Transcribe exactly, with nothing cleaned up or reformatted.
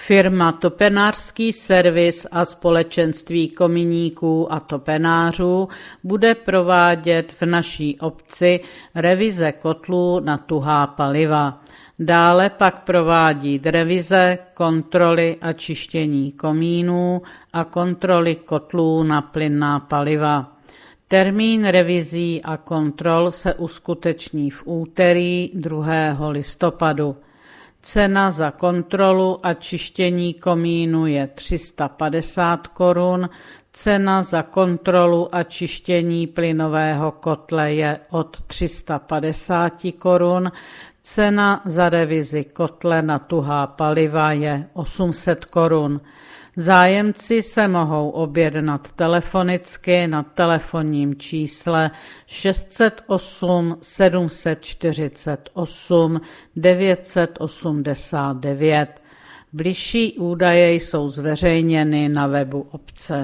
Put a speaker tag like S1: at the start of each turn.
S1: Firma Topenářský servis a společenství kominíků a topenářů bude provádět v naší obci revize kotlů na tuhá paliva. Dále pak provádí revize, kontroly a čištění komínů a kontroly kotlů na plynná paliva. Termín revizí a kontrol se uskuteční v úterý druhého listopadu. Cena za kontrolu a čištění komínu je tři sta padesát korun, cena za kontrolu a čištění plynového kotle je od tři sta padesát korun, cena za revizi kotle na tuhá paliva je osm set korun. Zájemci se mohou objednat telefonicky na telefonním čísle šest set osm sedm set čtyřicet osm devět set osmdesát devět. Bližší údaje jsou zveřejněny na webu obce.